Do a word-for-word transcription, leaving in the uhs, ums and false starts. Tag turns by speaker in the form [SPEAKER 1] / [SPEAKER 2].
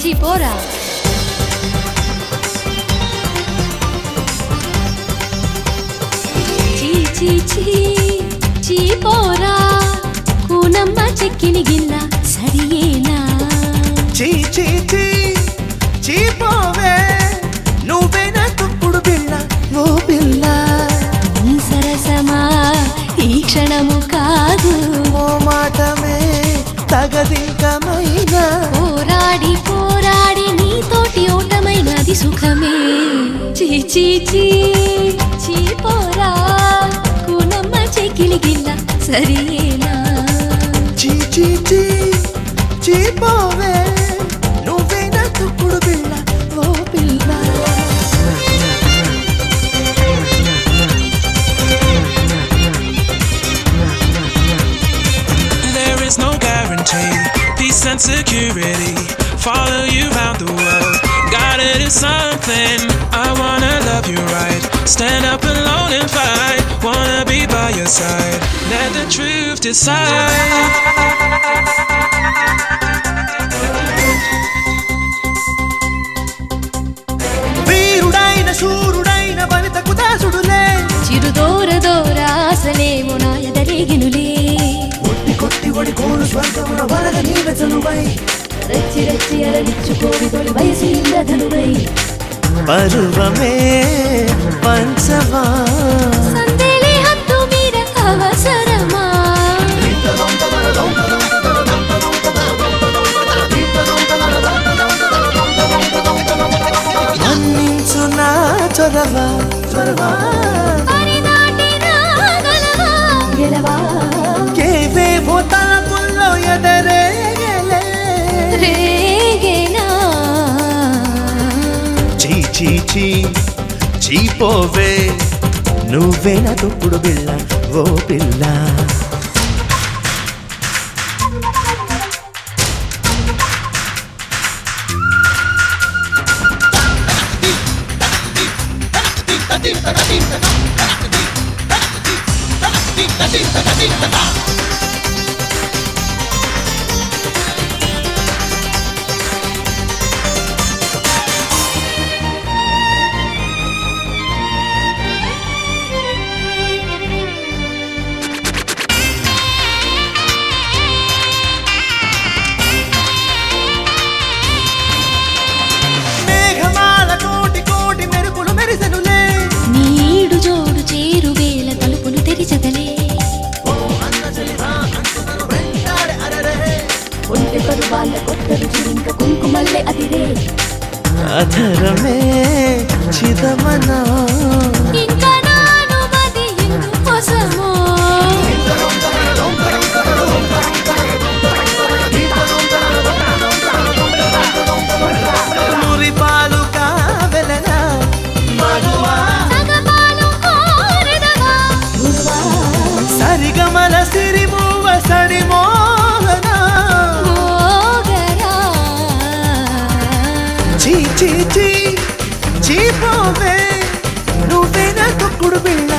[SPEAKER 1] చీ పోరా చీ చీ చీ చీ పోరా కూనమ్మ చెక్కిని గిల్ల సరియేనా
[SPEAKER 2] చీ చీ చీ చీ పోవే నువ్వేనా తప్పుడు బిళ్ళ ఓ పిల్ల
[SPEAKER 1] నీ సరసమా ఈ క్షణము కాదు
[SPEAKER 2] ఓ మాటమే తగదింకమైనా
[SPEAKER 1] పోరాడి పోరాడి నీతోటి ఓటమైనది సుఖమే చీ చీ చీ చీ పోరా కూనమ్మ చెక్కిలి గిల్ల సరియేనా
[SPEAKER 2] చీ చీ చీ చీ పోవే నువ్వేనా తప్పుడు బిళ్ళ ఓ పిల్ల
[SPEAKER 3] There is no guarantee, peace and security follow you round the world. Gotta do something, I wanna love you right. Stand up alone and fight, wanna be by your side. Let the truth decide.
[SPEAKER 2] వీరుడైన శూరుడైన వనితకు దాసుడులే
[SPEAKER 1] చిరుదోర దోర ఆసలేమో నాయదరేగినులే
[SPEAKER 2] కొట్టి కొట్టి ఒడి కోరు స్వర్గమున వరద నీల చనువై
[SPEAKER 1] రచ్చి రచ్చి అరవిచ్చుకోడి తొలి వయసు ఇంద్రధనువై
[SPEAKER 2] పరువమే పంచమా
[SPEAKER 1] సందేలే హద్దు మీర అవసరమా
[SPEAKER 2] మన్నించు నా చొరవ చొరవ
[SPEAKER 1] పరిదాటి రాగలవా గెలవా
[SPEAKER 2] కేవేవో తలపుల్లో ఎదరేగలే
[SPEAKER 1] రేగేనా
[SPEAKER 2] చీ చీ చీ చీ పోవే నువ్వేనా తప్పుడు బిళ్ళ ఓ పిల్ల మేఘమాల కోటి కోటి మెరుపులు మెరిసెనులే
[SPEAKER 1] నీడు జోడు చేరు వేల తలుపులు తెరిచగలే ఒంటె కరువాల కొత్త రుచిరింక కుంకుమల్లె అదిరే
[SPEAKER 2] అధరమే చిదమనా
[SPEAKER 1] ఇంకా నాను మది ఇందు కోసమో
[SPEAKER 2] మురిపాలు కావెలనా మగువా
[SPEAKER 1] సగపాలు కోరెదవా గురువా
[SPEAKER 2] సరిగమల సిరిమూవ సడి మోహన
[SPEAKER 1] మోగరా
[SPEAKER 2] చీ చీ చీ చీ పోవే నువ్వేనా తొక్కుడు బిళ్ళ